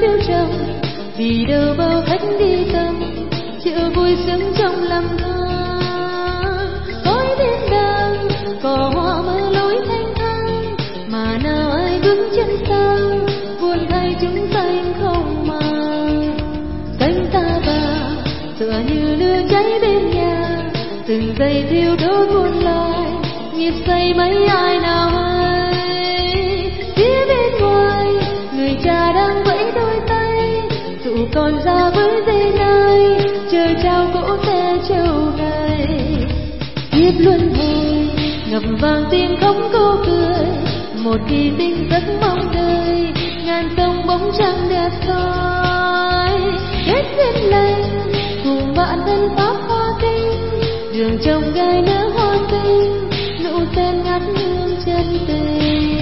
phiêu trầm, vì đâu bao khách đi tầm, chợ vui sướng trong lòng ta. Cõi thiên đàng có hoa mơ lối thanh thang, mà nào ai bước chân sang, buồn thay chúng xanh không màng. Cánh ta bà tựa như lửa cháy bên nhà, từng giây thiêu đốt muôn loài, nhịp say mấy ai nào hay. Phía bên ngoài người cha đang vẫy đôi tay, dụ con ra với dây nai, chờ trao cỗ xe trâu này. Kiếp luân hồi ngập vàng tiếng khóc cô cười, một kỳ tinh giấc mong đời, ngàn sông bóng trăng đẹp soi. Kết duyên lành cùng bạn thân pháp hoa tinh, đường trồng gai nở hoa xinh, nụ sen ngát hương chân tình.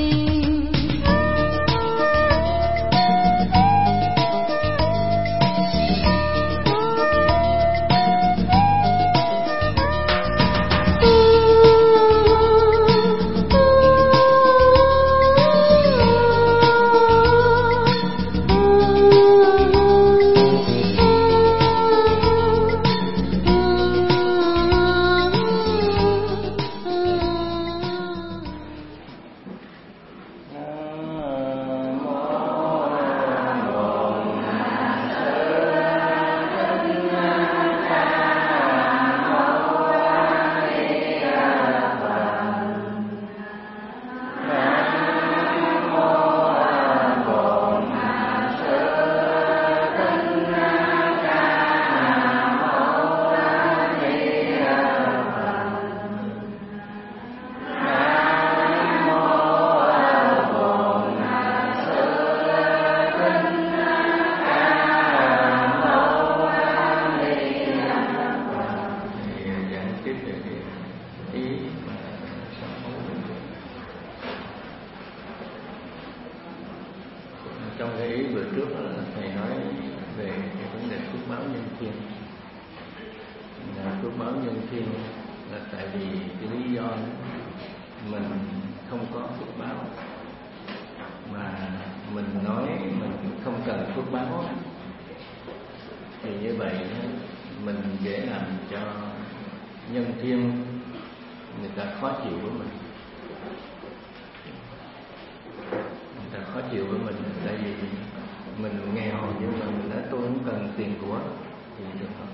Trong cái ý vừa trước thầy nói về cái vấn đề phước báo nhân thiên. Phước báo nhân thiên là tại vì cái lý do mình không có phước báo, mà mình nói mình không cần phước báo, thì như vậy mình dễ làm cho nhân thiên người ta khó chịu với mình. Khó chịu với mình, tại vì mình nghèo nhưng mà mình nói tôi không cần tiền của thì được không.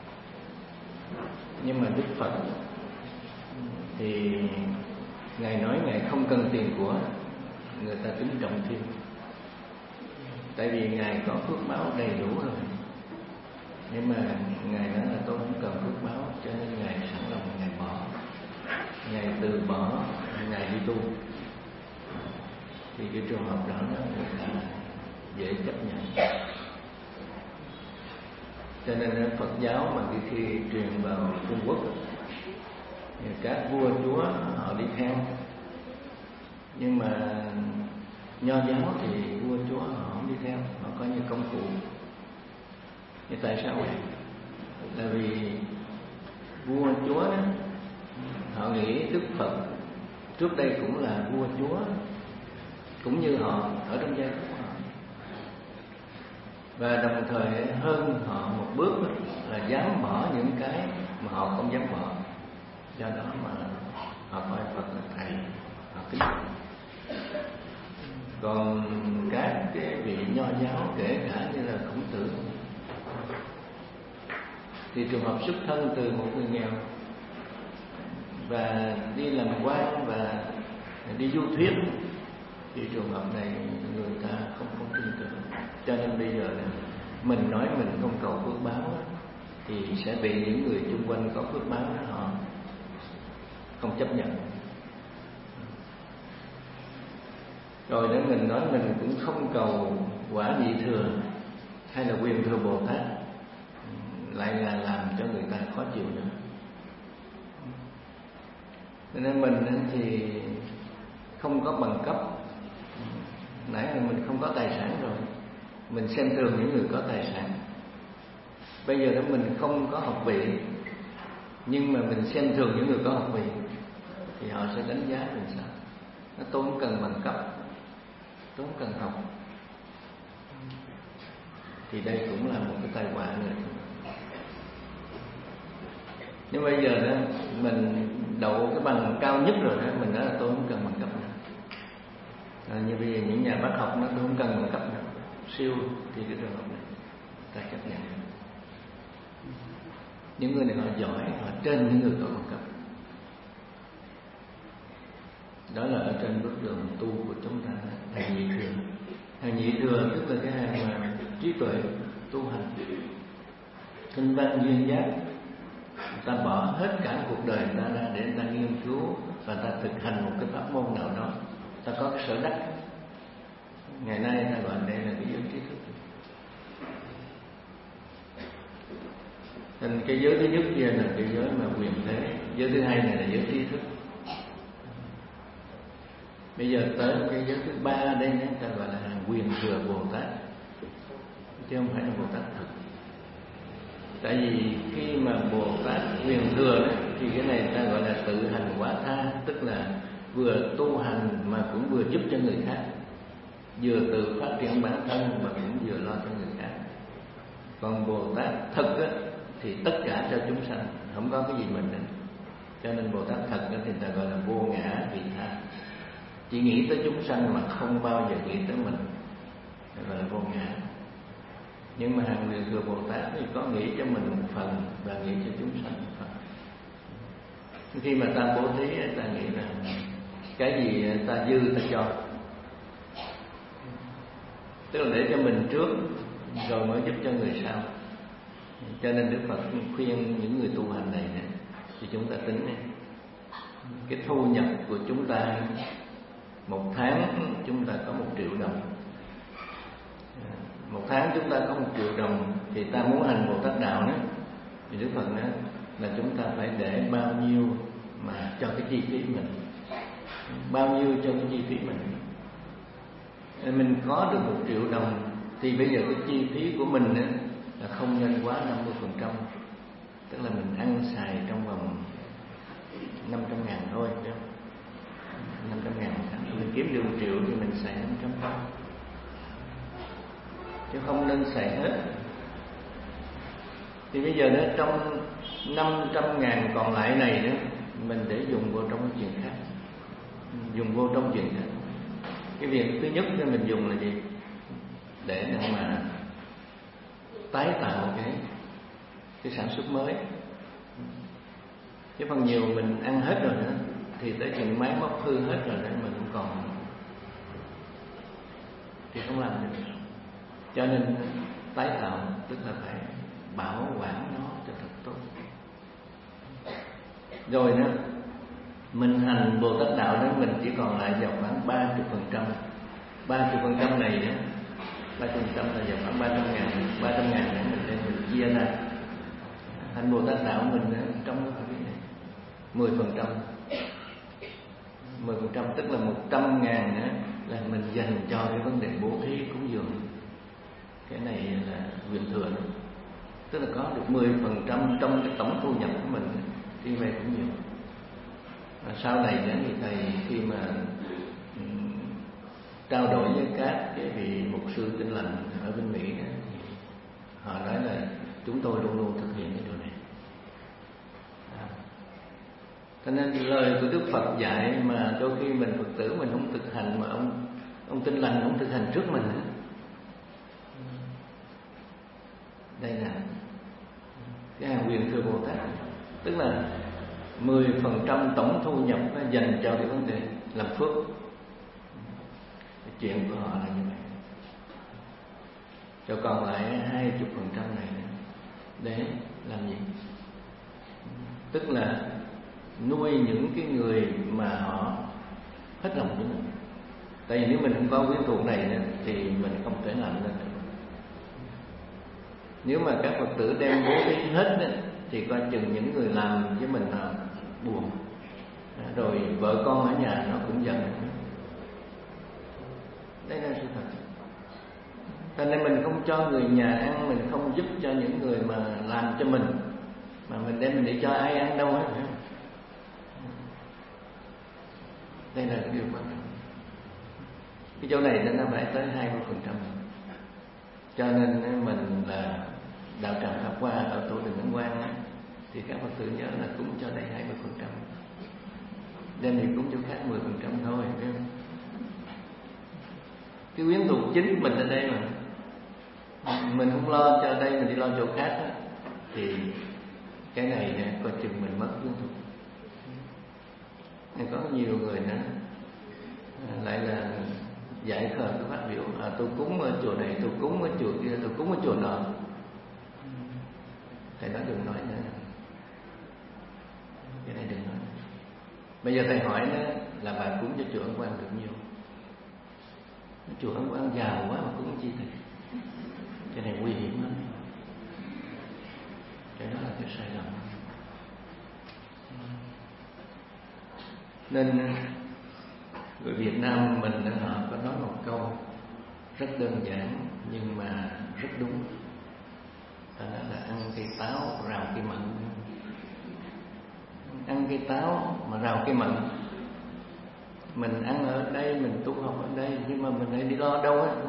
Nhưng mà Đức Phật thì Ngài nói Ngài không cần tiền của, người ta kính trọng thêm. Tại vì Ngài có phước báo đầy đủ rồi. Nhưng mà Ngài nói là tôi không cần phước báo, cho nên Ngài sẵn lòng Ngài bỏ, Ngài từ bỏ, Ngài đi tu. Thì cái trường hợp đó nó là dễ chấp nhận. Cho nên Phật giáo mà khi truyền vào Trung Quốc, các vua chúa họ đi theo, nhưng mà Nho giáo thì vua chúa họ không đi theo, họ có như công cụ. Thế tại sao vậy? Là vì vua chúa đó, họ nghĩ Đức Phật trước đây cũng là vua chúa, cũng như họ ở trong giai cấp họ, và đồng thời hơn họ một bước là dám bỏ những cái mà họ không dám bỏ. Do đó mà họ coi Phật là thầy, họ kính. Còn các cái vị Nho giáo, kể cả như là Khổng Tử, thì trường hợp xuất thân từ một người nghèo và đi làm quan và đi du thuyết, thì trường hợp này người ta không tin tưởng. Cho nên bây giờ là mình nói mình không cầu phước báo thì sẽ bị những người xung quanh có phước báo đó họ không chấp nhận. Rồi để mình nói mình cũng không cầu quả vị thừa hay là quyền thừa Bồ Tát, lại là làm cho người ta khó chịu nữa. Cho nên mình thì không có bằng cấp. Nãy là mình không có tài sản rồi, mình xem thường những người có tài sản. Bây giờ đó mình không có học vị, nhưng mà mình xem thường những người có học vị, thì họ sẽ đánh giá mình sao? Tôi không cần bằng cấp, tôi không cần học. thì đây cũng là một cái tai họa nữa. Nhưng bây giờ đó mình đậu cái bằng cao nhất rồi đó, mình nói là tôi không cần bằng cấp nữa. Như bây giờ những nhà bác học nó tôi không cần bằng cấp nữa, siêu, thì cái trường hợp này ta chấp nhận. Những người này họ giỏi, họ trên những người có bằng cấp. Đó là ở trên bước đường tu của chúng ta, hàng nhị thừa. Hàng nhị thừa tức là cái hàng mà trí tuệ tu hành, tinh văn duyên giác. Người ta bỏ hết cả cuộc đời người ta ra để người ta nghiên cứu và người ta thực hành một cái pháp môn nào đó, ta có cái sở đắc. Ngày nay ta gọi đây là cái giới trí thức. Nên cái giới thứ nhất kia là cái giới mà quyền thế, giới thứ hai này là giới trí thức. Bây giờ tới cái giới thứ ba đây chúng ta gọi là hàng quyền thừa Bồ Tát, chứ không phải là Bồ Tát thực. Tại vì khi mà Bồ Tát quyền thừa đó, thì cái này ta gọi là tự hành quả tha, tức là vừa tu hành mà cũng vừa giúp cho người khác, vừa tự phát triển bản thân mà cũng vừa lo cho người khác. Còn Bồ Tát thực á, thì tất cả cho chúng sanh, không có cái gì mình nữa. Cho nên Bồ Tát thật đó thì ta gọi là vô ngã vị tha, chỉ nghĩ tới chúng sanh mà không bao giờ nghĩ tới mình, gọi là vô ngã. Nhưng mà hàng người thừa Bồ Tát thì có nghĩ cho mình một phần và nghĩ cho chúng sanh một phần. Khi mà ta bố thí, ta nghĩ rằng cái gì ta dư ta cho, tức là để cho mình trước rồi mới giúp cho người sau. Cho nên Đức Phật khuyên những người tu hành này thì chúng ta tính này, cái thu nhập của chúng ta một tháng chúng ta có 1 triệu đồng. Một tháng chúng ta có 1 triệu đồng thì ta muốn hành Bồ Tát đạo đó, thì Đức Phật nói là chúng ta phải để bao nhiêu mà cho cái chi phí mình, bao nhiêu cho cái chi phí mình. Mình có được 1 triệu đồng thì bây giờ cái chi phí của mình là không nên quá 50%, tức là mình ăn xài trong vòng 500.000 thôi, 500.000 một tháng. Mình kiếm được 1 triệu thì mình xài 500 thôi, chứ không nên xài hết. Thì bây giờ trong 500.000 còn lại này nữa, mình để dùng vô trong chuyện khác, dùng vô trong chuyện khác. Cái việc thứ nhất mình dùng là gì? Để mà tái tạo cái sản xuất mới. Chứ phần nhiều mình ăn hết rồi nữa, thì tới chừng máy móc hư hết rồi đấy, mình không còn thì không làm được. Cho nên tái tạo tức là phải bảo quản nó cho thật tốt. Rồi đó, mình hành Bồ Tát đạo đó, mình chỉ còn lại vào khoảng 30%. 30% này đó, 30% là vào khoảng 300.000 để mình đem mình chia ra. Hành Bồ Tát đạo mình trong cái này 10%, 10% tức là 100.000 là mình dành cho cái vấn đề bố thí cúng dường. Cái này là quyền thừa đó. Tức là có được 10% trong cái tổng thu nhập của mình đi về cũng nhiều. Và sau này thì thầy khi mà trao đổi với các cái vị mục sư Tin Lành ở bên Mỹ đó, thì họ nói là chúng tôi luôn luôn thực hiện cái điều này. Cho nên lời của Đức Phật dạy mà đôi khi mình Phật tử mình không thực hành, mà ông Tin Lành không thực hành trước mình. Đây là cái hàng quyền thừa Bồ Tát, tức là 10% tổng thu nhập nó dành cho cái vấn đề làm phước. Cái chuyện của họ là như vậy. Cho còn lại 20% này để làm gì? Tức là nuôi những cái người mà họ hết lòng với mình. Tại vì nếu mình không có quyến thuộc này thì mình không thể làm lên được. Nếu mà các Phật tử đem bố thí hết thì coi chừng những người làm với mình là buồn, rồi vợ con ở nhà nó cũng giận. Đây là sự thật. Cho nên mình không cho người nhà ăn, mình không giúp cho những người mà làm cho mình, mà mình đem mình để cho ai ăn đâu hết. Đây là cái điều quan trọng. Cái chỗ này nó phải tới 20%. Cho nên mình là đạo tràng Pháp Hoa ở tổ Đình Ấn Quang á, thì các Phật tử nhớ là cúng cho đầy 20%. Đem thì cúng cho khác 10% thôi. Cái quyến thuộc chính mình ở đây mà mình không lo cho đây, mình đi lo chỗ khác á, thì cái này coi chừng mình mất quyến thuộc. Có nhiều người nữa lại là dạy khờ cái phát biểu tôi cúng ở chùa này, tôi cúng ở chùa kia, tôi cúng ở chùa nọ. Thầy nói đừng nói nữa, cái này đừng nói. Bây giờ thầy hỏi nữa là bà cúng cho chùa Ấn Quang được nhiêu? Chùa Ấn Quang giàu quá mà cúng chi thầy? Cái này nguy hiểm lắm. Cái đó là cái sai lầm. Nên người Việt Nam mình họ có nói một câu rất đơn giản nhưng mà rất đúng. Ta nói là ăn cây táo rào cây mận. Ăn cây táo mà rào cây mận. Mình ăn ở đây, mình tu học ở đây, nhưng mà mình lại đi lo đâu á.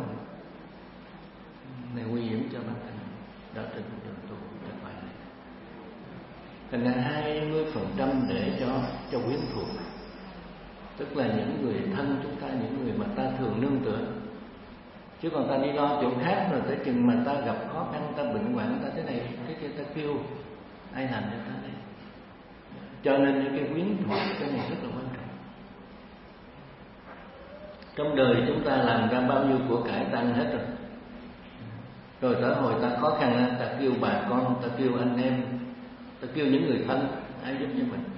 Này nguy hiểm cho bản thân. Đó trên đường tu rất phải. Thành ra 20% để cho quyến thuộc. Tức là những người thân chúng ta, những người mà ta thường nương tựa. Chứ còn ta đi lo chỗ khác rồi tới chừng mà ta gặp khó khăn, ta bệnh hoạn, ta thế này, thế kia, ta kêu ai làm cho ta đây? Cho nên những cái quyến thuộc cái này rất là quan trọng. Trong đời chúng ta làm ra bao nhiêu của cải ta ăn hết rồi. Rồi tới hồi ta khó khăn, ta kêu bà con, ta kêu anh em, ta kêu những người thân, ai giúp cho mình.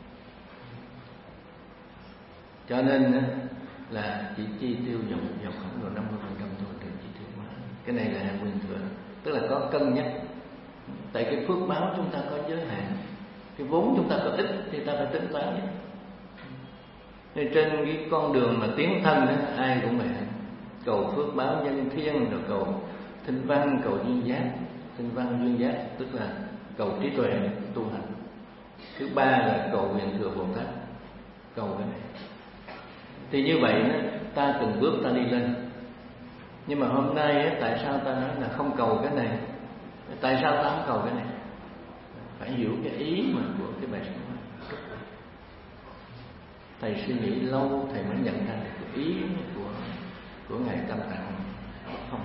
Cho nên là chỉ chi tiêu vào khoảng độ 50% thôi, đừng chi tiêu quá. Cái này là hàng nguyên thừa, tức là có cân nhắc. Tại cái phước báo chúng ta có giới hạn, cái vốn chúng ta có ít thì ta phải tính toán nhé. Nên trên cái con đường mà tiến thân đó, ai cũng vậy, cầu phước báo nhân thiên, rồi cầu thinh văn, cầu duyên giác. Thinh văn duyên giác tức là cầu trí tuệ tu hành. Thứ ba là cầu nguyện thừa Bồ Tát, cầu cái này. Thì như vậy ta từng bước ta đi lên. Nhưng mà hôm nay tại sao ta nói là không cầu cái này? Tại sao ta không cầu cái này? Phải hiểu cái ý mà của cái bài sáng. Thầy suy nghĩ lâu thầy mới nhận ra được cái ý của ngài Tam Tạng không.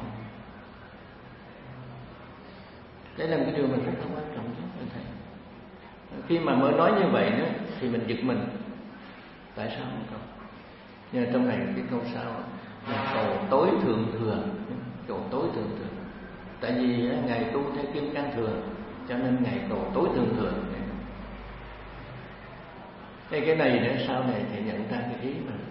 Đây là cái điều mình rất là quan trọng với thầy. Khi mà mới nói như vậy nữa thì mình giật mình. Tại sao không cầu? Nhưng trong này cái câu sau là cầu tối thượng thừa, cầu tối thượng thừa. Tại vì ngài tu theo kim cang thừa, cho nên ngài cầu tối thượng thừa. Cái này để sau này thì nhận ra cái ý mà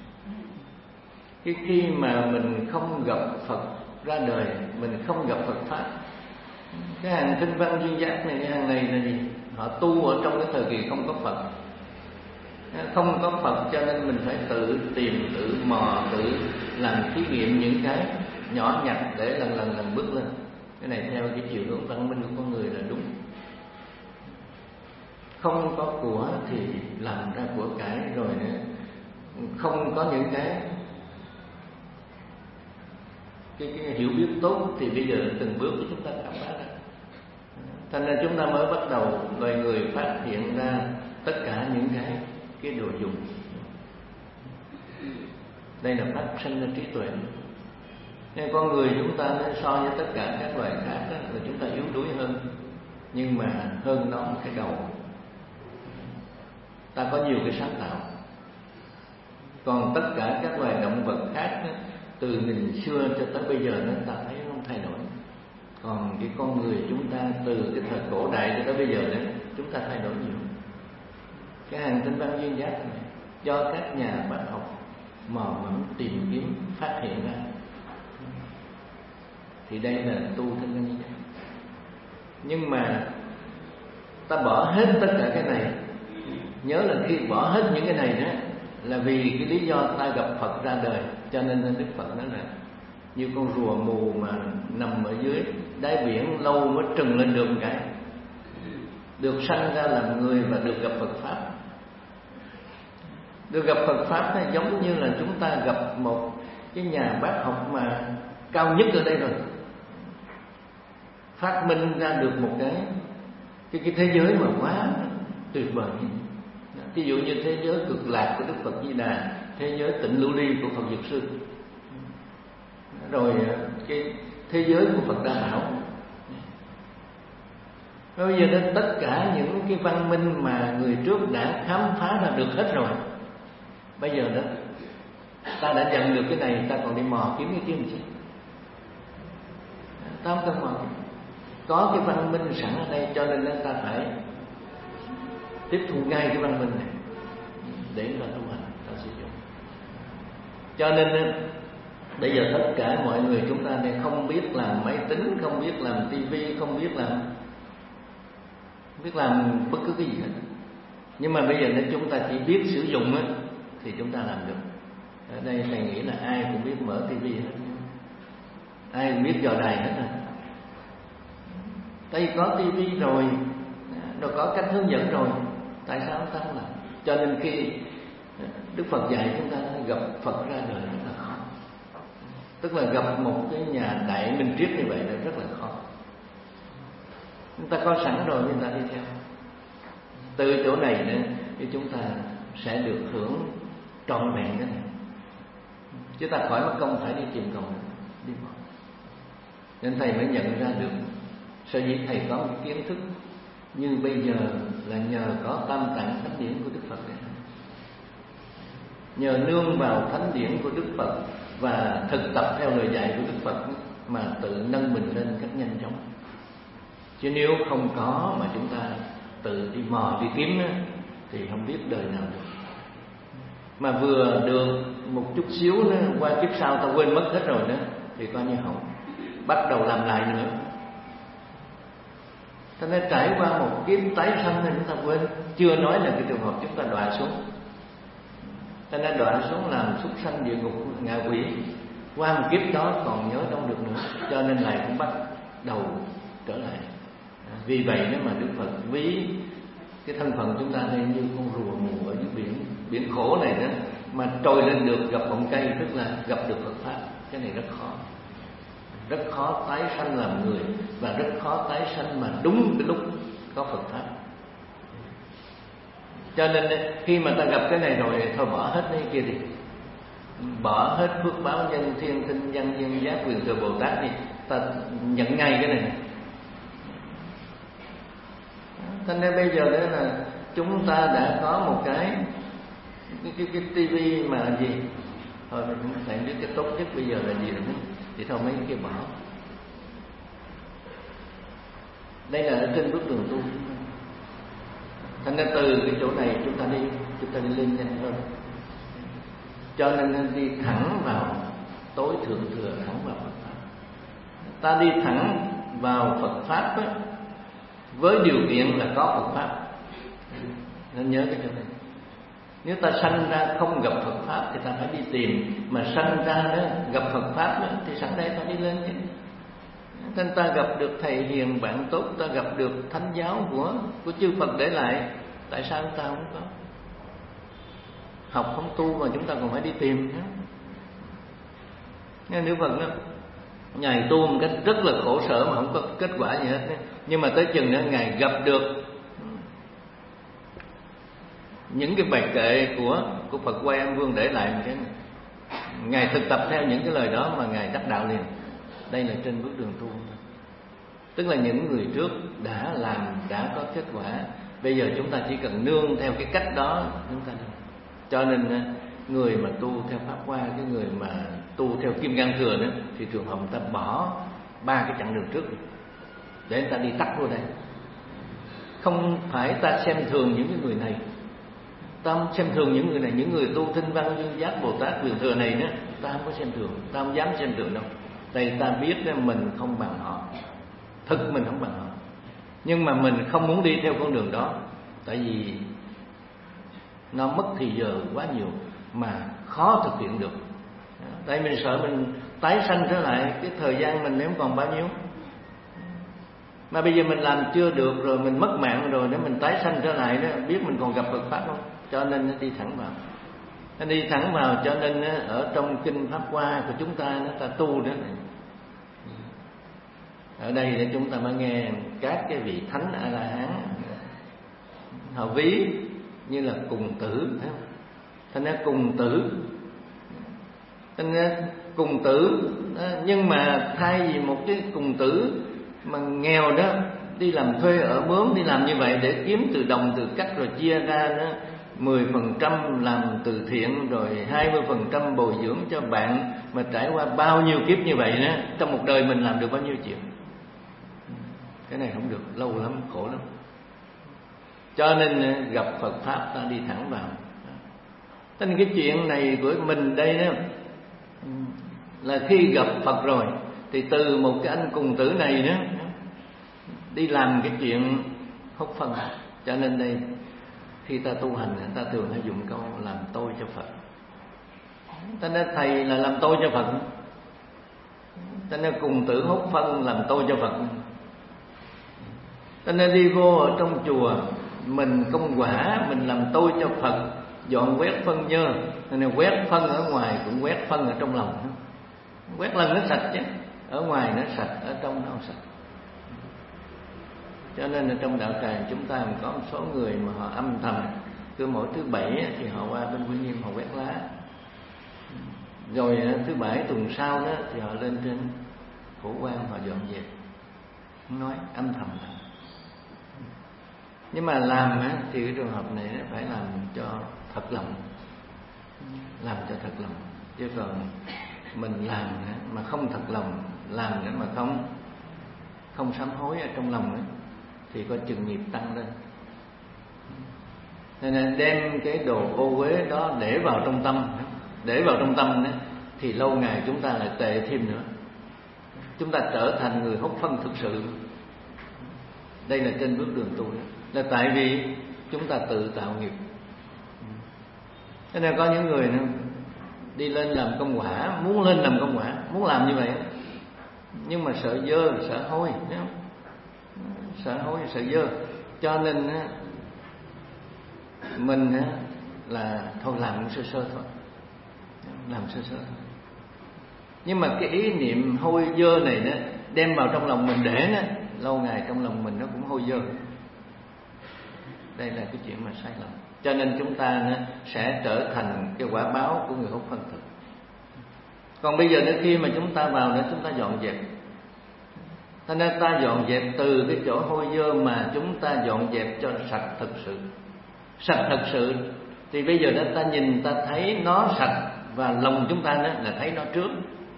khi mà mình không gặp Phật ra đời, mình không gặp Phật pháp, cái hàng thinh văn duyên giác này, cái hàng này là gì? Họ tu ở trong cái thời kỳ không có Phật. Không có Phật cho nên mình phải tự tìm, tự mò, tự làm thí nghiệm những cái nhỏ nhặt để lần bước lên. Cái này theo cái chiều hướng văn minh của con người là đúng. Không có của thì làm ra của cải, rồi nữa không có những cái hiểu biết tốt thì bây giờ từng bước của chúng ta khám phá ra. Thành ra chúng ta mới bắt đầu loài người phát hiện ra tất cả những cái đồ dùng. Đây là phát sinh ra trí tuệ. Nên con người chúng ta so với tất cả các loài khác đó, là chúng ta yếu đuối hơn, nhưng mà hơn nó một cái đầu. Ta có nhiều cái sáng tạo. Còn tất cả các loài động vật khác đó, từ nghìn xưa cho tới bây giờ nó ta thấy không thay đổi. Còn cái con người chúng ta từ cái thời cổ đại cho tới bây giờ đấy, chúng ta thay đổi nhiều. Cái hàng tinh văn duyên giác này do các nhà bác học mò mẫm tìm kiếm phát hiện ra. Thì đây là tu tinh văn duyên giác. Nhưng mà ta bỏ hết tất cả cái này. Nhớ là khi bỏ hết những cái này đó là vì cái lý do ta gặp Phật ra đời. Cho nên Đức Phật nói là như con rùa mù mà nằm ở dưới đáy biển lâu mới trừng lên được một cái, được sanh ra làm người và được gặp Phật pháp. Được gặp Phật pháp này giống như là chúng ta gặp một cái nhà bác học mà cao nhất ở đây rồi. phát minh ra được một cái thế giới mà quá tuyệt vời. Ví dụ như thế giới cực lạc của Đức Phật Di Đà, thế giới tịnh lưu ly của Phật Dược Sư, rồi cái thế giới của Phật Đà Bảo. Bây giờ đến tất cả những cái văn minh mà người trước đã khám phá ra được hết rồi. Bây giờ đó ta đã nhận được cái này, ta còn đi mò kiếm cái kia làm chi? Ta không cần mò. Có cái văn minh sẵn ở đây, cho nên ta phải tiếp thu ngay cái văn minh này để ta tu hành, ta sử dụng. Cho nên bây giờ tất cả mọi người chúng ta đây không biết làm máy tính, không biết làm tivi, không biết làm bất cứ cái gì hết. Nhưng mà bây giờ nếu chúng ta chỉ biết sử dụng á, thì chúng ta làm được. Ở đây thầy nghĩ là ai cũng biết mở tivi hết, ai cũng biết dò đài hết rồi. Tại vì có tivi rồi có cách hướng dẫn rồi, tại sao chúng ta không làm? Cho nên khi Đức Phật dạy chúng ta gặp Phật ra đời rất là khó. Tức là gặp một cái nhà đại minh triết như vậy là rất là khó. Chúng ta có sẵn rồi chúng ta đi theo. Từ chỗ này nữa thì chúng ta sẽ được hưởng trọn vẹn cái này. Chứ ta khỏi mất công phải đi tìm cầu đi bỏ. Nên thầy mới nhận ra được sở dĩ thầy có một kiến thức như bây giờ là nhờ có Tam Tạng Thánh Điển của Đức Phật đấy. Nhờ nương vào Thánh Điển của Đức Phật và thực tập theo lời dạy của Đức Phật mà tự nâng mình lên cách nhanh chóng. Chứ nếu không có mà chúng ta tự đi mò đi kiếm thì không biết đời nào được. Mà vừa được một chút xíu nữa, qua kiếp sau ta quên mất hết rồi đó, thì coi như hỏng, bắt đầu làm lại nữa. Cho nên trải qua một kiếp tái sanh nên chúng ta quên. Chưa nói là cái trường hợp chúng ta đọa xuống. Cho nên đọa xuống làm súc sanh địa ngục ngạ quỷ, qua một kiếp đó còn nhớ đâu được nữa, cho nên lại cũng bắt đầu trở lại. Vì vậy nếu mà Đức Phật ví cái thân phận chúng ta đây như con rùa mù ở dưới biển khổ này đó, mà trồi lên được gặp bọng cây, tức là gặp được Phật pháp. Cái này rất khó, rất khó tái sanh làm người, và rất khó tái sanh mà đúng cái lúc có Phật pháp. Cho nên khi mà ta gặp cái này rồi thôi bỏ hết cái kia đi, bỏ hết phước báo nhân thiên tinh văn nhân giác quyền thừa Bồ Tát đi, ta nhận ngay cái này. Cho nên bây giờ đó là chúng ta đã có một cái tivi mà gì thôi mình cũng phải biết cái tốt nhất bây giờ là gì rồi, thì thôi mấy cái kia bỏ. Đây là ở trên bước đường tu. Thành ra từ cái chỗ này chúng ta đi lên nhanh hơn. Cho nên đi thẳng vào tối thượng thừa, thẳng vào Phật pháp. Ta đi thẳng vào Phật pháp á, với điều kiện là có Phật pháp. Nên nhớ cái chỗ này. Nếu ta sanh ra không gặp Phật pháp thì ta phải đi tìm, mà sanh ra đó gặp Phật pháp đó, thì sẵn đây ta đi lên chứ. Nên ta gặp được thầy hiền bạn tốt, ta gặp được thánh giáo của chư Phật để lại, tại sao ta không có? Học không tu mà chúng ta còn phải đi tìm nữa. Nghe Đức Phật đó, Ngài tu một cách rất là khổ sở mà không có kết quả gì hết. Nhưng mà tới chừng đó Ngài gặp được những cái bài kệ của Phật Quay An Vương để lại, một cái Ngài thực tập theo những cái lời đó mà Ngài đắc đạo liền. Đây là trên bước đường tu. Tức là những người trước đã làm, đã có kết quả. Bây giờ chúng ta chỉ cần nương theo cái cách đó chúng ta được. Cho nên người mà tu theo Pháp Hoa, cái người mà tu theo Kim Cang Thừa đó, thì trường hợp người ta bỏ 3 cái chặng đường trước để người ta đi tắt vô đây. Không phải ta xem thường những cái người này, ta không xem thường những người này, những người tu Tinh Văn Dương Giác Bồ Tát Quyền Thừa này đó, ta không có xem thường, ta không dám xem thường đâu. Tại vì ta biết mình không bằng họ, thực mình không bằng họ, nhưng mà mình không muốn đi theo con đường đó, tại vì nó mất thì giờ quá nhiều mà khó thực hiện được. Tại mình sợ mình tái sanh trở lại, cái thời gian mình nếu còn bao nhiêu. Mà bây giờ mình làm chưa được rồi, mình mất mạng rồi, nếu mình tái sanh trở lại đó, biết mình còn gặp Phật pháp không? Cho nên đi thẳng vào. Nó đi thẳng vào, cho nên ở trong kinh Pháp Hoa của chúng ta, ta tu đó này. Ở đây để chúng ta mới nghe các cái vị thánh A La Hán họ ví như là cùng tử, thành ra cùng tử, thành ra cùng tử. Nhưng mà thay vì một cái cùng tử mà nghèo đó đi làm thuê ở mướn, đi làm như vậy để kiếm từ đồng từ cắt rồi chia ra đó 10% làm từ thiện, rồi 20% bồi dưỡng cho bạn, mà trải qua bao nhiêu kiếp như vậy đó, trong một đời mình làm được bao nhiêu chuyện. Cái này không được, lâu lắm, khổ lắm. Cho nên gặp Phật Pháp ta đi thẳng vào. Cho nên cái chuyện này của mình đây đó, là khi gặp Phật rồi thì từ một cái anh cùng tử này đó đi làm cái chuyện hút phân. Cho nên đây khi ta tu hành, ta thường hay dùng câu làm tôi cho Phật. Ta nói thầy là làm tôi cho Phật, ta nói cùng tử hút phân làm tôi cho Phật. Ta nói đi vô ở trong chùa mình công quả, mình làm tôi cho Phật, dọn quét phân nhơ. Nên quét phân ở ngoài cũng quét phân ở trong lòng. Quét lần nó sạch chứ, ở ngoài nó sạch, ở trong nó không sạch. Cho nên là trong đạo tràng chúng ta có một số người mà họ âm thầm, cứ mỗi thứ bảy thì họ qua bên Quy Nhơn họ quét lá, rồi thứ bảy tuần sau đó thì họ lên trên Phổ Quang họ dọn dẹp. Không nói, âm thầm. Nhưng mà làm thì cái trường hợp này phải làm cho thật lòng, làm cho thật lòng. Chứ còn mình làm mà không thật lòng, làm mà không sám hối ở trong lòng ấy, thì có chừng nghiệp tăng lên. Nên đem cái đồ ô uế đó để vào trong tâm, để vào trong tâm đó, thì lâu ngày chúng ta lại tệ thêm nữa. Chúng ta trở thành người hút phân thực sự. Đây là trên bước đường tu, là tại vì chúng ta tự tạo nghiệp. Cho nên có những người nữa đi lên làm công quả, muốn lên làm công quả, muốn làm như vậy, nhưng mà sợ dơ, sợ hôi, sợ hôi, sợ dơ. Cho nên mình là thôi làm sơ sơ thôi, làm sơ sơ thôi. Nhưng mà cái ý niệm hôi dơ này đó đem vào trong lòng mình để đó, lâu ngày trong lòng mình nó cũng hôi dơ. Đây là cái chuyện mà sai lầm. Cho nên chúng ta sẽ trở thành cái quả báo của người hút phân thực. Còn bây giờ khi mà chúng ta vào nữa, chúng ta dọn dẹp. Cho nên ta dọn dẹp từ cái chỗ hôi dơ mà chúng ta dọn dẹp cho sạch thật sự. Sạch thật sự thì bây giờ ta nhìn, ta thấy nó sạch, và lòng chúng ta là thấy nó trước.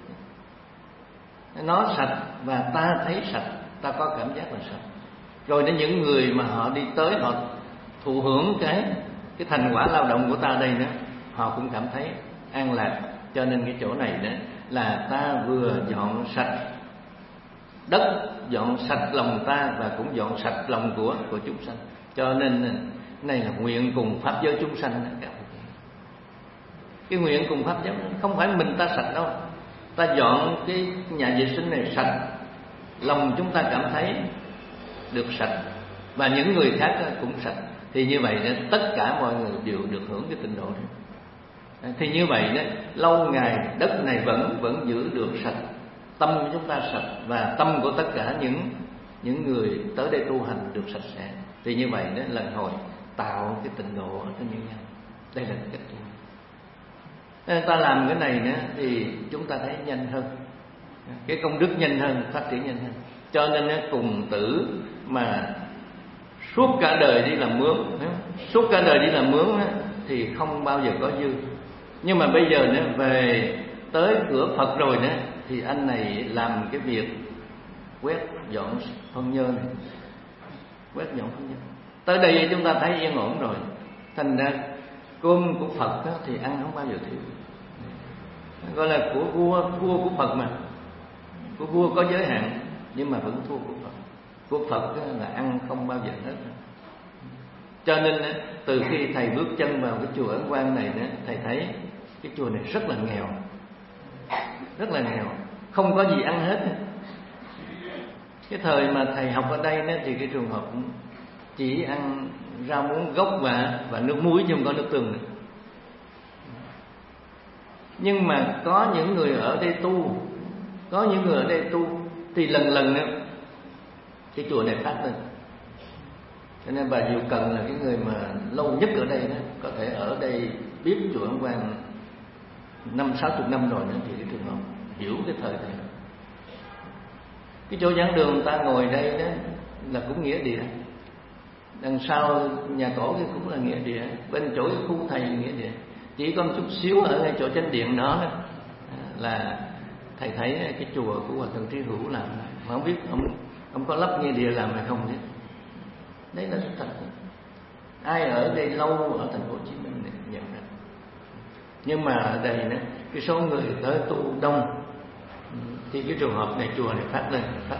Nó sạch và ta thấy sạch, ta có cảm giác là sạch. Rồi đến những người mà họ đi tới, họ thụ hưởng cái thành quả lao động của ta đây nữa, họ cũng cảm thấy an lạc. Cho nên cái chỗ này đó là ta vừa dọn sạch đất, dọn sạch lòng ta, và cũng dọn sạch lòng của chúng sanh. Cho nên này là nguyện cùng pháp giới chúng sanh. Cái nguyện cùng pháp giới không phải mình ta sạch đâu. Ta dọn cái nhà vệ sinh này sạch, lòng chúng ta cảm thấy được sạch, và những người khác cũng sạch. Thì như vậy đó, tất cả mọi người đều được hưởng cái tịnh độ đó. Thì như vậy đó, lâu ngày đất này vẫn giữ được sạch, tâm của chúng ta sạch, và tâm của tất cả những người tới đây tu hành được sạch sẽ. Thì như vậy đó, lần hồi tạo cái tịnh độ ở trên nhân gian. Đây là cái cách tu. Nên ta làm cái này nữa thì chúng ta thấy nhanh hơn, cái công đức nhanh hơn, phát triển nhanh hơn. Cho nên cùng tử mà suốt cả đời đi làm mướn, suốt cả đời đi làm mướn thì không bao giờ có dư. Nhưng mà bây giờ về tới cửa Phật rồi thì anh này làm cái việc quét dọn phân nhơ này, quét dọn phân nhơ. Tới đây chúng ta thấy yên ổn rồi. Thành ra cơm của Phật thì ăn không bao giờ thiếu. Gọi là của vua của Phật mà. Của vua có giới hạn, nhưng mà vẫn thua của Phật. Của Phật là ăn không bao giờ hết. Cho nên từ khi thầy bước chân vào cái chùa Ấn Quang này, thầy thấy cái chùa này rất là nghèo, rất là nghèo, không có gì ăn hết. Cái thời mà thầy học ở đây thì cái trường hợp chỉ ăn rau muống gốc và nước muối, chứ không có nước tương nữa. Nhưng mà có những người ở đây tu, có những người ở đây tu thì lần cái chùa này phát lên. Cho nên bà Diệu Cần là cái người mà lâu nhất ở đây đó, có thể ở đây biết chùa Ấn Quang 50-60 năm rồi nữa, thì cái trường hợp hiểu cái thời này. Cái chỗ giảng đường ta ngồi đây đó là cũng nghĩa địa, đằng sau nhà cổ cái cũng là nghĩa địa, bên chỗ cái khu thầy là nghĩa địa. Chỉ có một chút xíu ở ngay chỗ chánh điện đó là thầy thấy cái chùa của Hòa Thượng Trí Hữu làm, mà không biết ông có lắp nghĩa địa làm hay không chứ. Đấy là thật. Ai ở đây lâu ở thành phố Hồ Chí Minh này nhận ra. Nhưng mà ở đây nữa, cái số người tới tu đông, thì cái trường hợp này chùa này phát lên.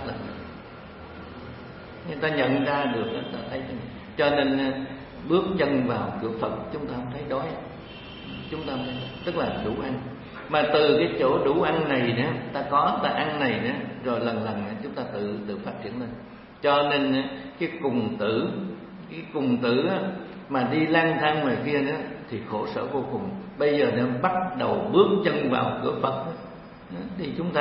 Người ta nhận ra được, người ta thấy. Cho nên bước chân vào cửa Phật chúng ta không thấy đói, chúng ta thấy, tức là đủ ăn. Mà từ cái chỗ đủ ăn này nữa, ta ăn này nữa, rồi lần chúng ta tự phát triển lên. Cho nên cái cùng tử mà đi lang thang ngoài kia nữa thì khổ sở vô cùng. Bây giờ nó bắt đầu bước chân vào cửa Phật thì chúng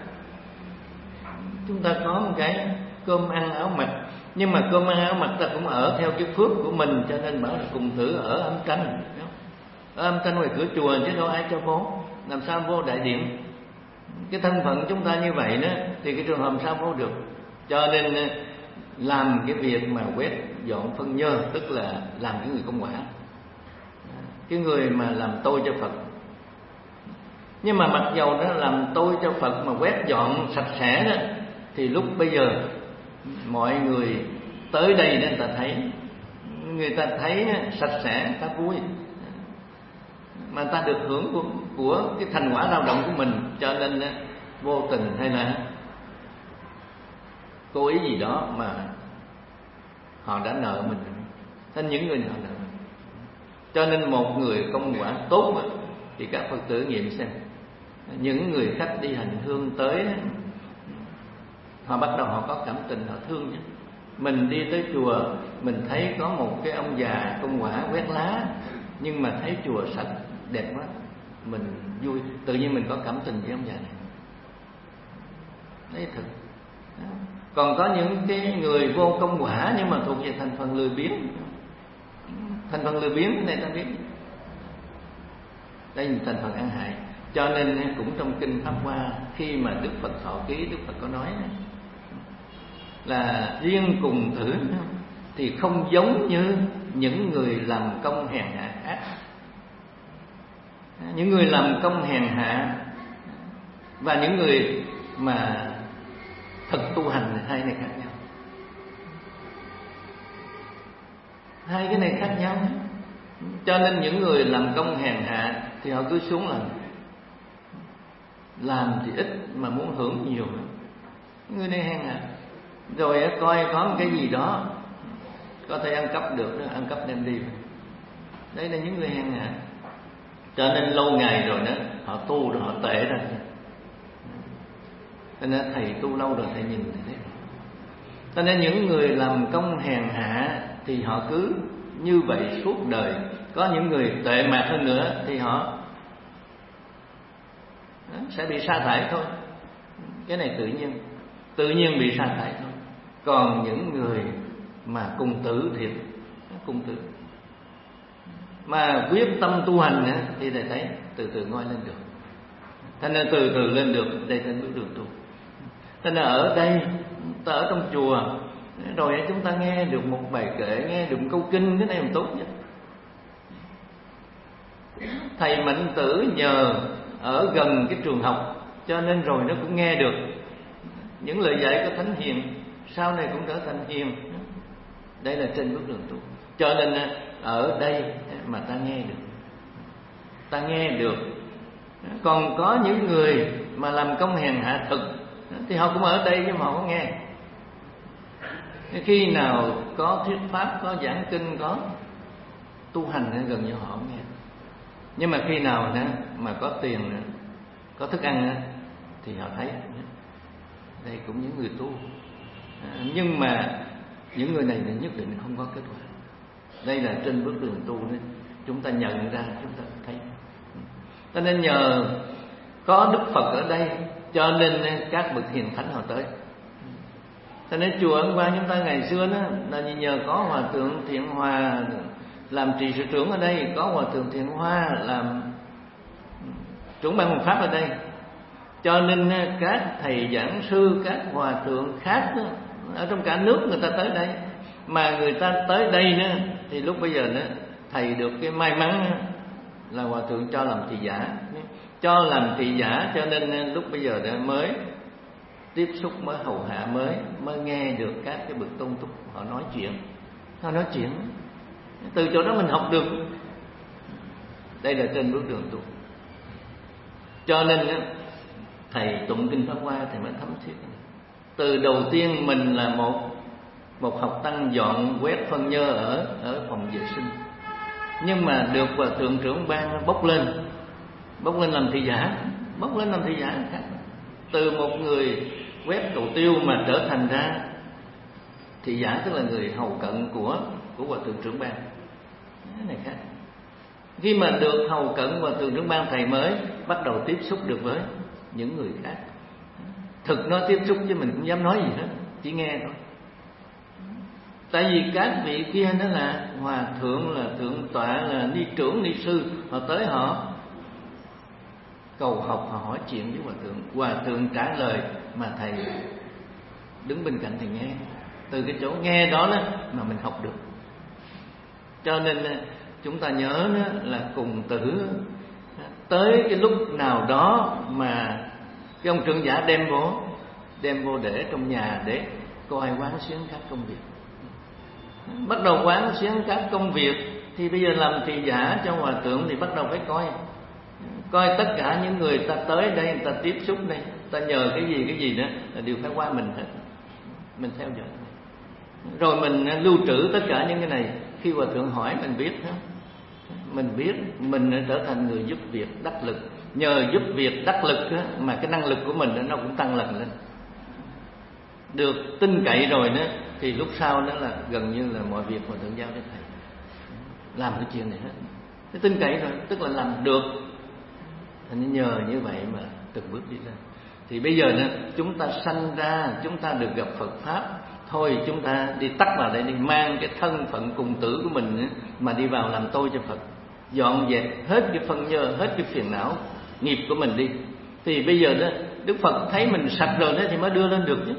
ta có một cái cơm ăn áo mặc. Nhưng mà cơm ăn áo mặc ta cũng ở theo cái phước của mình, cho nên bảo là cùng tử ở âm tranh. Ở âm tranh ngoài cửa chùa chứ đâu ai cho vô. Làm sao vô đại điện? Cái thân phận chúng ta như vậy đó thì cái trường hợp sao vô được. Cho nên làm cái việc mà quét dọn phân nhơ, tức là làm cái người công quả, cái người mà làm tôi cho Phật. Nhưng mà mặc dầu nó làm tôi cho Phật mà quét dọn sạch sẽ đó, thì lúc bây giờ mọi người tới đây đó, người ta thấy sạch sẽ, ta vui, mà ta được hưởng của cái thành quả lao động của mình. Cho nên vô tình hay là cố ý gì đó mà họ đã nợ mình, nên những người họ nợ mình. Cho nên một người công quả tốt thì các Phật tử nghiệm xem, những người khách đi hành hương tới, họ bắt đầu họ có cảm tình, họ thương chứ. Mình đi tới chùa, mình thấy có một cái ông già công quả quét lá, nhưng mà thấy chùa sạch đẹp quá, mình vui, tự nhiên mình có cảm tình với ông già này. Đấy thật. Còn có những cái người vô công quả nhưng mà thuộc về thành phần lười biếng. Thành phần lười biếng này ta biết, đây là thành phần ăn hại. Cho nên cũng trong kinh Pháp Hoa, khi mà Đức Phật thọ ký, Đức Phật có nói là riêng cùng tử thì không giống như những người làm công hèn hạ khác. Những người làm công hèn hạ và những người mà thật tu hành, hai này khác nhau. Hai cái này khác nhau. Cho nên những người làm công hèn hạ thì họ cứ xuống làm thì ít mà muốn hưởng nhiều. Người này hèn hạ, rồi coi có một cái gì đó có thể ăn cắp được, ăn cắp đem đi. Đấy là những người hèn hạ. Cho nên lâu ngày rồi đó, họ tu rồi họ tệ ra. Cho nên thầy tu lâu rồi thầy nhìn thấy thế. Cho nên những người làm công hèn hạ thì họ cứ như vậy suốt đời. Có những người tệ mạt hơn nữa thì họ sẽ bị sa thải thôi. Cái này tự nhiên bị sa thải thôi. Còn những người mà cùng tử thiệt, cùng tử mà quyết tâm tu hành thì thầy thấy từ từ ngoi lên được. Thế nên từ từ lên được, đây là bước đường tu. Thế nên ở đây, ta ở trong chùa, rồi chúng ta nghe được một bài kệ, nghe được một câu kinh, cái này là tốt nhất. Thầy Mạnh Tử nhờ ở gần cái trường học, cho nên rồi nó cũng nghe được những lời dạy của Thánh Hiền, sau này cũng trở thành hiền. Đây là trên bước đường tu. Cho nên ở đây mà ta nghe được. Còn có những người mà làm công hèn hạ thực thì họ cũng ở đây nhưng mà họ không nghe. Khi nào có thuyết pháp, có giảng kinh, có tu hành gần như họ không nghe. Nhưng mà khi nào mà có tiền, có thức ăn thì họ thấy đây cũng những người tu. Nhưng mà những người này nhất định không có kết quả. Đây là trên bước đường tu đấy, chúng ta nhận ra, chúng ta thấy. Cho nên nhờ có Đức Phật ở đây, cho nên các bậc hiền thánh họ tới. Cho nên chùa Ân Quang chúng ta ngày xưa đó là nhờ có Hòa thượng Thiện Hòa làm trì sự trưởng ở đây, có Hòa thượng Thiện Hoa làm trưởng ban Hoằng pháp ở đây, cho nên các thầy giảng sư, các hòa thượng khác đó, ở trong cả nước người ta tới đây. Mà người ta tới đây nữa thì lúc bây giờ nữa thầy được cái may mắn là hòa thượng cho làm thị giả, cho làm thị giả, cho nên lúc bây giờ đã mới tiếp xúc, mới hầu hạ, mới nghe được các cái bậc tôn túc họ nói chuyện. Từ chỗ đó mình học được. Đây là trên bước đường tu. Cho nên thầy tụng kinh Pháp Hoa thầy mới thấm thiết. Từ đầu tiên mình là một học tăng dọn quét phân nhơ ở phòng vệ sinh, nhưng mà được hòa thượng trưởng ban bốc lên làm thị giả, khác. Từ một người quét cầu tiêu mà trở thành ra thị giả, tức là người hầu cận của hòa thượng trưởng ban. Cái này khác. Khi mà được hầu cận hòa thượng trưởng ban, thầy mới bắt đầu tiếp xúc được với những người khác. Thực nói tiếp xúc chứ mình không dám nói gì hết, chỉ nghe thôi. Tại vì các vị kia đó là hòa thượng, là thượng tọa, là ni trưởng, ni sư, họ tới họ cầu học, họ hỏi chuyện với hòa thượng trả lời mà thầy đứng bên cạnh thầy nghe. Từ cái chỗ nghe đó mà mình học được. Cho nên chúng ta nhớ đó là cùng tử tới cái lúc nào đó mà cái ông trưởng giả đem vô để trong nhà để coi quán xuyến các công việc. Bắt đầu quán xuyến các công việc thì bây giờ làm thị giả cho hòa thượng thì bắt đầu phải coi tất cả những người ta tới đây, người ta tiếp xúc đây, ta nhờ cái gì đó là đều phải qua mình hết. Mình theo dõi, rồi mình lưu trữ tất cả những cái này. Khi hòa thượng hỏi mình biết hết, mình trở thành người giúp việc đắc lực. Nhờ giúp việc đắc lực đó, mà cái năng lực của mình nó cũng tăng lần lên. Được tin cậy rồi đó thì lúc sau đó là gần như là mọi việc hòa thượng giao cho thầy làm cái chuyện này hết. Cái tin cậy rồi tức là làm được. Thành nhờ như vậy mà từng bước đi ra. Thì bây giờ nữa chúng ta sanh ra, chúng ta được gặp Phật pháp, thôi chúng ta đi tắt vào đây, đi mang cái thân phận cùng tử của mình mà đi vào làm tôi cho Phật, dọn dẹp hết cái phân nhơ, hết cái phiền não nghiệp của mình đi. Thì bây giờ đó Đức Phật thấy mình sạch rồi đó thì mới đưa lên được chứ.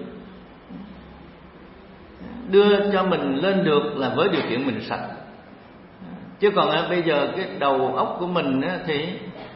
Đưa cho mình lên được là với điều kiện mình sạch. Chứ còn bây giờ cái đầu óc của mình thì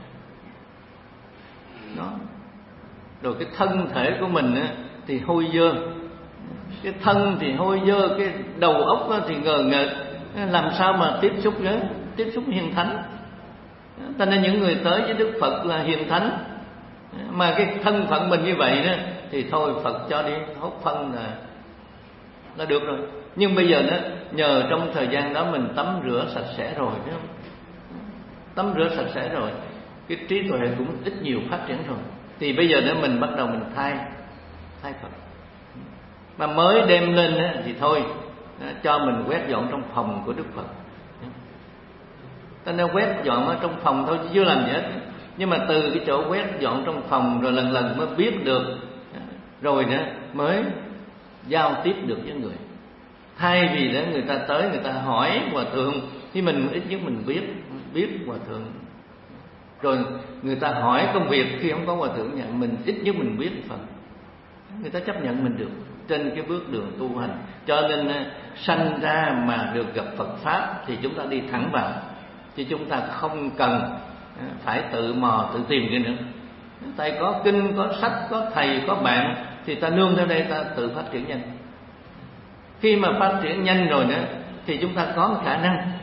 đó, rồi cái thân thể của mình thì hôi dơ. Cái thân thì hôi dơ, cái đầu óc thì ngờ nghệch, làm sao mà tiếp xúc hiền thánh. Cho nên những người tới với Đức Phật là hiền thánh. Mà cái thân phận mình như vậy đó thì thôi Phật cho đi hốt phân là được rồi. Nhưng bây giờ đó nhờ trong thời gian đó mình tắm rửa sạch sẽ rồi, đúng không? Tắm rửa sạch sẽ rồi, cái trí tuệ cũng ít nhiều phát triển rồi. Thì bây giờ đó mình bắt đầu mình thay Phật. Mà mới đem lên thì thôi cho mình quét dọn trong phòng của Đức Phật. Ta nên quét dọn ở trong phòng thôi chứ chưa làm gì hết. Nhưng mà từ cái chỗ quét dọn trong phòng rồi lần lần mới biết được, rồi nữa mới giao tiếp được với người. Thay vì đó người ta tới người ta hỏi hòa thượng thì mình ít nhất mình biết hòa thượng. Rồi người ta hỏi công việc khi không có hòa thượng nhận, mình ít nhất mình biết Phật, người ta chấp nhận mình được trên cái bước đường tu hành. Cho nên sanh ra mà được gặp Phật pháp thì chúng ta đi thẳng vào, chứ chúng ta không cần phải tự mò tự tìm cái nữa. Tại có kinh, có sách, có thầy, có bạn thì ta nương theo đây, ta tự phát triển nhanh. Khi mà phát triển nhanh rồi nữa thì chúng ta có khả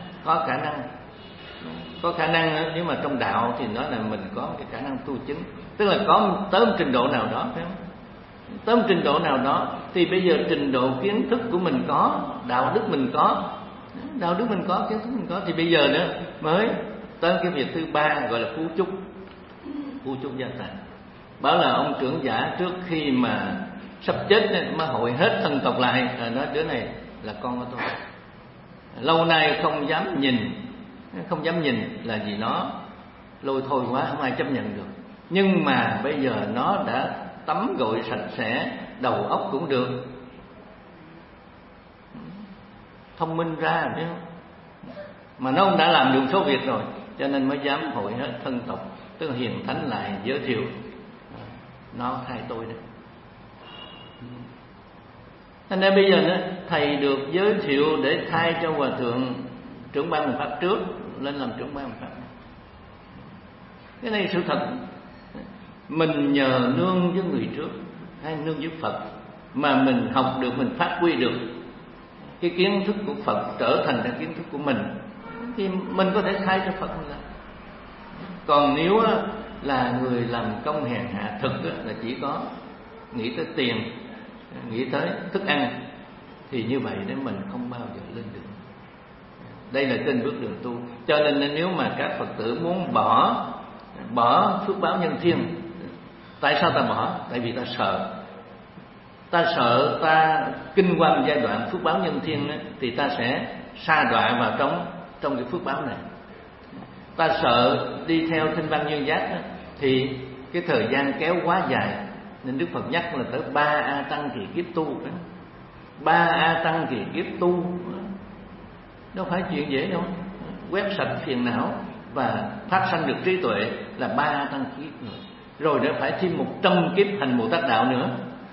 năng nếu mà trong đạo thì nói là mình có cái khả năng tu chứng, tức là có tới một trình độ nào đó, phải không? Tới một trình độ nào đó thì bây giờ trình độ kiến thức của mình có, đạo đức mình có, kiến thức mình có, thì bây giờ nữa mới tới cái việc thứ ba gọi là phú chúc gia tài. Bảo là ông trưởng giả trước khi mà sắp chết mới hội hết thân tộc lại, nói đứa này là con của tôi, lâu nay không dám nhìn là vì nó lôi thôi quá, không ai chấp nhận được. Nhưng mà bây giờ nó đã tắm gội sạch sẽ, đầu óc cũng được, thông minh ra chứ, mà nó đã làm được số việc rồi, cho nên mới dám hội hết thân tộc, tức là hiền thánh lại giới thiệu nó thay tôi đấy. Thành ra bây giờ nữa, thầy được giới thiệu để thay cho hòa thượng trưởng ban pháp trước lên làm trưởng ban pháp. Cái này sự thật, mình nhờ nương với người trước hay nương với Phật mà mình học được, mình phát huy được cái kiến thức của Phật trở thành cái kiến thức của mình, thì mình có thể thay cho Phật mình làm. Còn nếu là người làm công hèn hạ thực là chỉ có nghĩ tới tiền, nghĩ tới thức ăn, thì như vậy nên mình không bao giờ lên được. Đây là trên bước đường tu. Cho nên nếu mà các Phật tử muốn bỏ phước báo nhân thiên, tại sao ta bỏ? Tại vì ta sợ. Ta sợ ta kinh qua một giai đoạn phước báo nhân thiên thì ta sẽ sa đọa vào trong cái phước báo này. Ta sợ đi theo thanh văn nhân giác thì cái thời gian kéo quá dài, nên Đức Phật nhắc là tới 3 A Tăng kỳ kiếp tu. 3 A Tăng kỳ kiếp tu đâu phải chuyện dễ đâu. Quét sạch phiền não và phát sanh được trí tuệ là 3 A Tăng kiếp rồi đã phải thêm 100 kiếp hành Bồ Tát đạo nữa.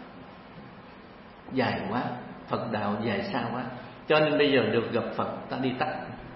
Dài quá, Phật đạo dài xa quá, cho nên bây giờ được gặp Phật ta đi tắt.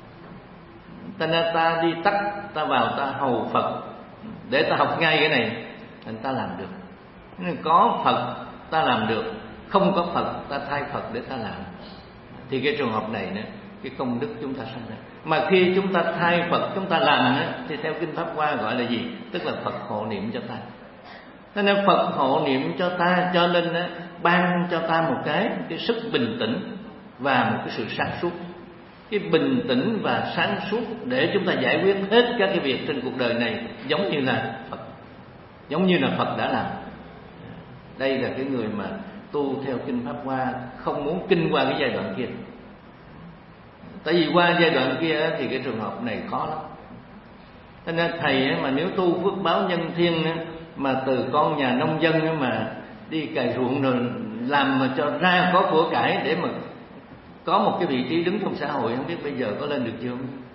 Ta đi tắt, ta vào ta hầu Phật để ta học ngay cái này, thành ta làm được. Nên có Phật ta làm được, không có Phật ta thay Phật để ta làm. Thì cái trường hợp này nữa, cái công đức chúng ta sanh ra. Mà khi chúng ta thay Phật chúng ta làm thì theo kinh Pháp Hoa gọi là gì? Tức là Phật hộ niệm cho ta. Thế nên Phật hộ niệm cho ta, cho nên ban cho ta một cái sức bình tĩnh và một cái sự sáng suốt. Cái bình tĩnh và sáng suốt để chúng ta giải quyết hết các cái việc trên cuộc đời này, giống như là Phật đã làm. Đây là cái người mà tu theo kinh Pháp Hoa, không muốn kinh qua cái giai đoạn kia. Tại vì qua giai đoạn kia thì cái trường hợp này khó lắm. Cho nên thầy mà nếu tu phước báo nhân thiên mà từ con nhà nông dân mà đi cày ruộng rồi làm mà cho ra có của cải để mà có một cái vị trí đứng trong xã hội, không biết bây giờ có lên được chưa?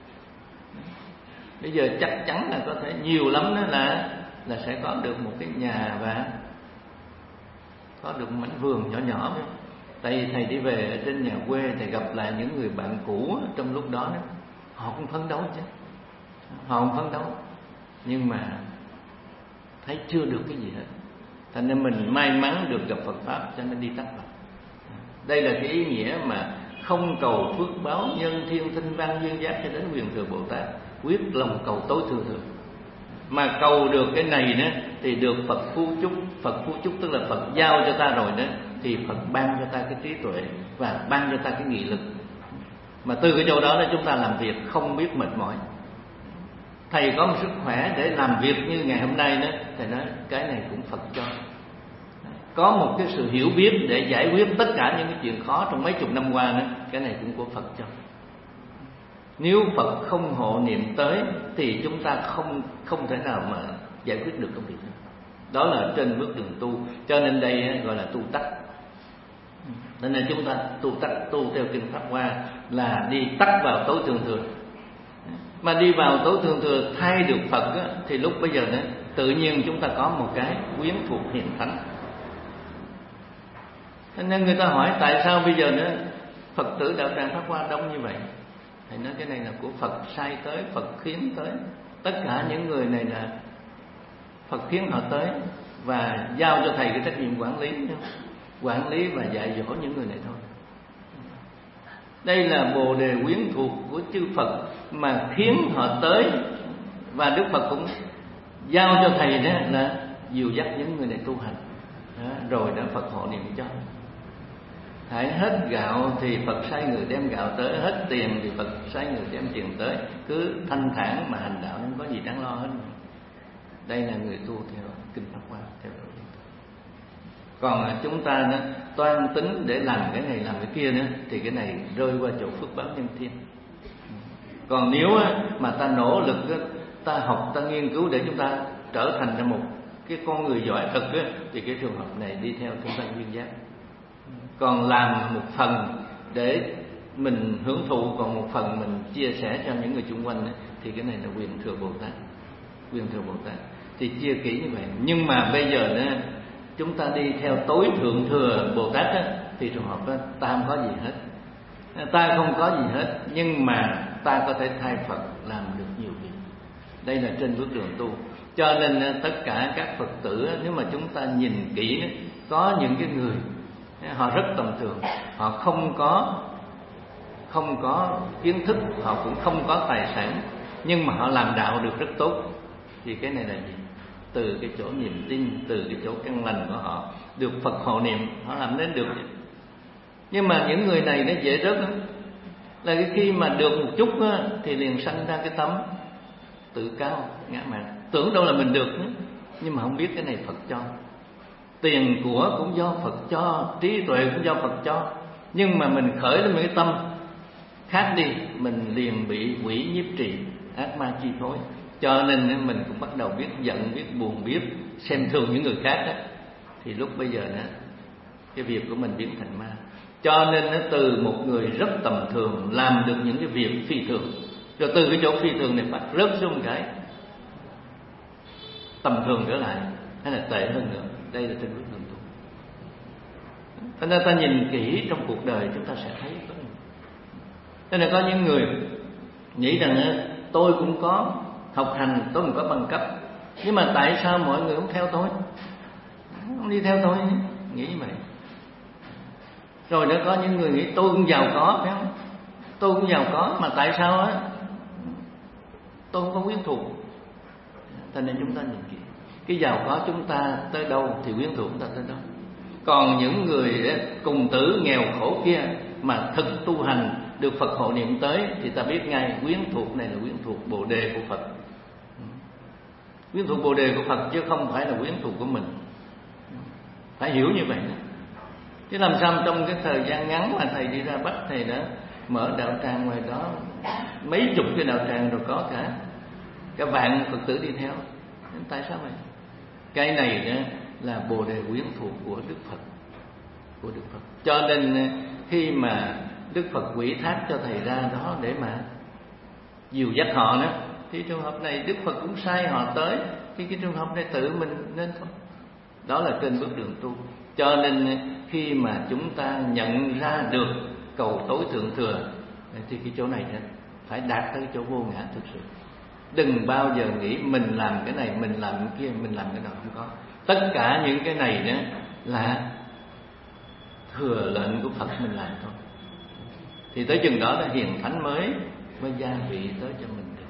Bây giờ chắc chắn là có thể nhiều lắm đó là sẽ có được một cái nhà và có được một mảnh vườn nhỏ nhỏ. Tại vì thầy đi về ở trên nhà quê, thầy gặp lại những người bạn cũ trong lúc đó, họ cũng phấn đấu chứ, họ cũng phấn đấu, nhưng mà thấy chưa được cái gì hết. Thành nên mình may mắn được gặp Phật Pháp cho nên đi tắt vào. Đây là cái ý nghĩa mà không cầu phước báo nhân thiên thanh văn duyên giác cho đến quyền thừa Bồ Tát, quyết lòng cầu tối thượng thừa. Mà cầu được cái này nữa thì được Phật phú chúc. Phật phú chúc tức là Phật giao cho ta rồi đó, thì Phật ban cho ta cái trí tuệ và ban cho ta cái nghị lực. Mà từ cái chỗ đó chúng ta làm việc không biết mệt mỏi. Thầy có một sức khỏe để làm việc như ngày hôm nay đó, thầy nói cái này cũng Phật cho. Có một cái sự hiểu biết để giải quyết tất cả những cái chuyện khó trong mấy chục năm qua đó, cái này cũng của Phật cho. Nếu Phật không hộ niệm tới thì chúng ta không thể nào mà giải quyết được công việc đó. Đó là trên bước đường tu. Cho nên đây gọi là tu tắc. Nên chúng ta tu theo kinh Pháp Hoa là đi tắt vào tối thượng thừa. Mà đi vào tối thượng thừa thay được Phật thì lúc bây giờ tự nhiên chúng ta có một cái quyến thuộc hiền thánh. Nên người ta hỏi tại sao bây giờ Phật tử đạo tràng Pháp Hoa đông như vậy? Thầy nói cái này là của Phật sai tới, Phật khiến tới. Tất cả những người này là Phật khiến họ tới và giao cho thầy cái trách nhiệm quản lý và dạy dỗ những người này thôi. Đây là bồ đề quyến thuộc của chư Phật mà khiến họ tới, và Đức Phật cũng giao cho thầy đó là dìu dắt những người này tu hành. Rồi đã Phật hộ niệm cho. Hãy hết gạo thì Phật sai người đem gạo tới, hết tiền thì Phật sai người đem tiền tới. Cứ thanh thản mà hành đạo, không có gì đáng lo hết. Đây là người tu theo kinh Pháp Hoa, theo đạo. Còn chúng ta toan tính để làm cái này làm cái kia nữa thì cái này rơi qua chỗ phước báo nhân thiên. Còn nếu mà ta nỗ lực, ta học, ta nghiên cứu để chúng ta trở thành ra một cái con người giỏi thật thì cái trường hợp này đi theo chúng ta duyên giác. Còn làm một phần để mình hưởng thụ, còn một phần mình chia sẻ cho những người xung quanh ấy, thì cái này là quyền thừa Bồ Tát. Quyền thừa Bồ Tát thì chia kỹ như vậy. Nhưng mà bây giờ đó, chúng ta đi theo tối thượng thừa Bồ Tát đó, thì trường hợp đó, ta không có gì hết, ta không có gì hết, nhưng mà ta có thể thay Phật làm được nhiều việc. Đây là trên bước đường tu. Cho nên tất cả các Phật tử, nếu mà chúng ta nhìn kỹ, có những cái người họ rất tầm thường, họ không có kiến thức, họ cũng không có tài sản, nhưng mà họ làm đạo được rất tốt. Thì cái này là gì? Từ cái chỗ niềm tin, từ cái chỗ căn lành của họ, được Phật hộ niệm, họ làm đến được. Nhưng mà những người này nó dễ rớt lắm, là khi mà được một chút á, thì liền sanh ra cái tấm tự cao ngã mạn, tưởng đâu là mình được nữa, nhưng mà không biết cái này Phật cho. Tiền của cũng do Phật cho, trí tuệ cũng do Phật cho, nhưng mà mình khởi lên một cái tâm khác đi, mình liền bị quỷ nhiếp trì, ác ma chi phối. Cho nên mình cũng bắt đầu biết giận, biết buồn, biết xem thường những người khác đó. Thì lúc bây giờ đó, cái việc của mình biến thành ma. Cho nên nó từ một người rất tầm thường làm được những cái việc phi thường, rồi từ cái chỗ phi thường này bắt rớt xuống cái tầm thường trở lại, hay là tệ hơn nữa. Đây là trên bước đường tu. Cho nên ta nhìn kỹ trong cuộc đời chúng ta sẽ thấy. Cho nên có những người nghĩ rằng tôi cũng có học hành, tôi cũng có bằng cấp, nhưng mà tại sao mọi người không theo tôi, không đi theo tôi, nghĩ vậy. Rồi nữa có những người nghĩ tôi cũng giàu có, phải không? Tôi cũng giàu có, mà tại sao á tôi không có quyến thuộc. Cho nên chúng ta nhìn kỹ, cái giàu có chúng ta tới đâu thì quyến thuộc chúng ta tới đâu. Còn những người cùng tử nghèo khổ kia mà thực tu hành được Phật hộ niệm tới, thì ta biết ngay quyến thuộc này là quyến thuộc Bồ đề của Phật. Quyến thuộc Bồ đề của Phật chứ không phải là quyến thuộc của mình. Phải hiểu như vậy đó. Chứ làm sao trong cái thời gian ngắn mà thầy đi ra Bắc, thầy đã mở đạo tràng ngoài đó mấy chục cái đạo tràng, rồi có cả vạn Phật tử đi theo. Tại sao vậy? Cái này đó là Bồ đề quyến thuộc của Đức Phật, của Đức Phật. Cho nên khi mà Đức Phật quỷ thác cho thầy ra đó để mà dìu dắt họ đó, thì trường hợp này Đức Phật cũng sai họ tới, thì cái trường hợp này tự mình nên thôi. Đó là trên bước đường tu. Cho nên khi mà chúng ta nhận ra được cầu tối thượng thừa, thì cái chỗ này phải đạt tới cái chỗ vô ngã thực sự. Đừng bao giờ nghĩ mình làm cái này, mình làm cái kia, mình làm cái nào, không có. Tất cả những cái này đó là thừa lệnh của Phật mình làm thôi. Thì tới chừng đó là hiền thánh mới gia vị tới cho mình được.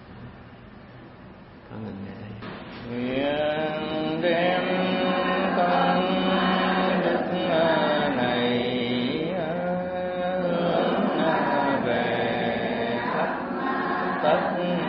Có ngừng ngay đây. Nguyện đem công đức này hướng về khắp tất